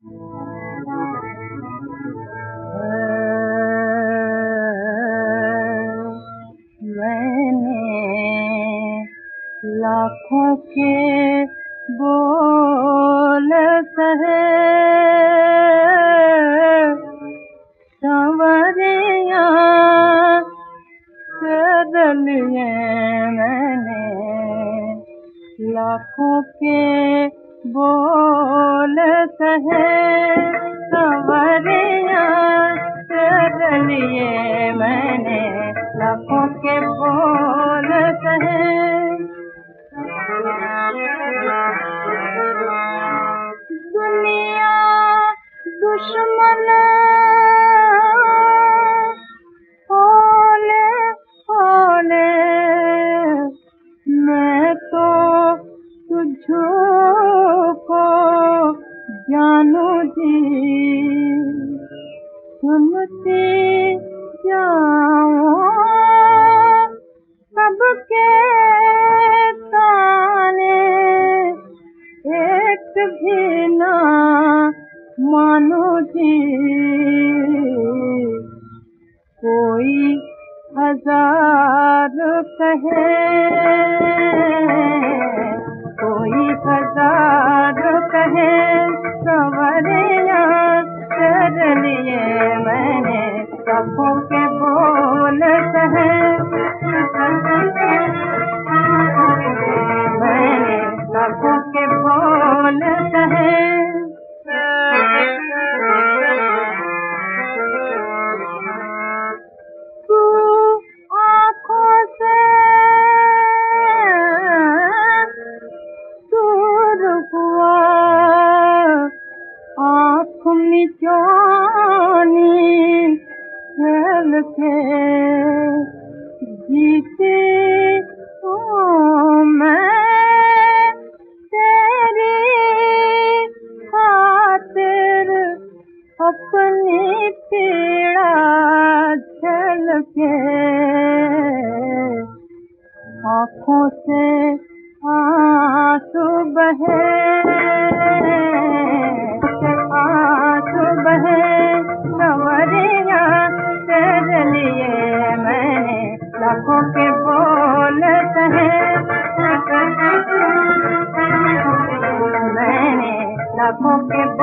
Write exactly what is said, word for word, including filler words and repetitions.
लाखों के बोल सहे सांवरिया कर लिए मैंने, लाखों के बोल सहे सांवरिया कर लिए मैंने, लाखों के बोल सहे। दुनिया दुश्मन होले होले, मैं तो तुझको जानू जी, सुनती जाऊं सबके भी ना मानो जी। कोई हजार कहे, कोई हजार कहे संवरिया कर लिए मैंने, लाखों के बोल कहे मैंने, लाखों के बोल कहे। तू आँखों से दूर हुआ, आँख मिचौनी खेल के जीते हूँ मैं, अपनी पीड़ा झेल के। आँखों से आंसू बहे, आंसू बहे संवरिया तेरे लिए मैंने, लाखों के बोल कहे मैंने, लाखों के